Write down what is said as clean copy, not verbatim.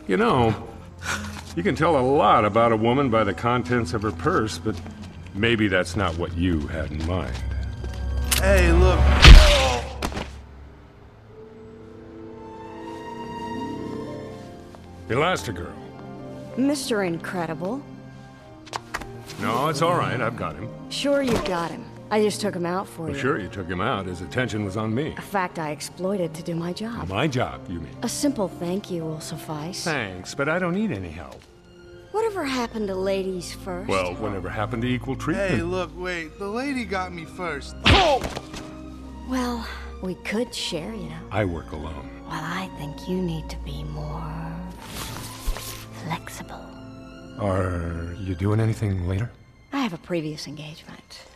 You know, you can tell a lot about a woman by the contents of her purse, but maybe that's not what you had in mind. Hey, look. Elastigirl. Mr. Incredible. No, it's all right. I've got him. Sure you got him. I just took him out for you. Sure, you took him out. His attention was on me. A fact I exploited to do my job. My job, you mean? A simple thank you will suffice. Thanks, but I don't need any help. Whatever happened to ladies first? Well, whatever happened to equal treatment? Hey, look, wait. The lady got me first. Well, we could share, you know. I work alone. Well, I think you need to be more flexible. Are you doing anything later? I have a previous engagement.